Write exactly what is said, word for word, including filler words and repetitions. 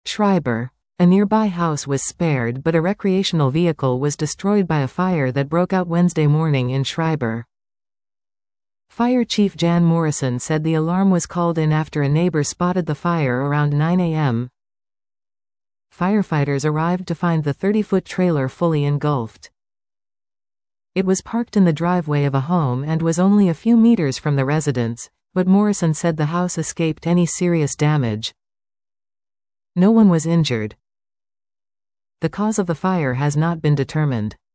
Schreiber. A nearby house was spared, but a recreational vehicle was destroyed by a fire that broke out Wednesday morning in Schreiber. Fire Chief Jan Morrison said the alarm was called in after a neighbor spotted the fire around nine a m Firefighters arrived to find the thirty-foot trailer fully engulfed. It was parked in the driveway of a home and was only a few meters from the residence, but Morrison said the house escaped any serious damage. No one was injured. The cause of the fire has not been determined.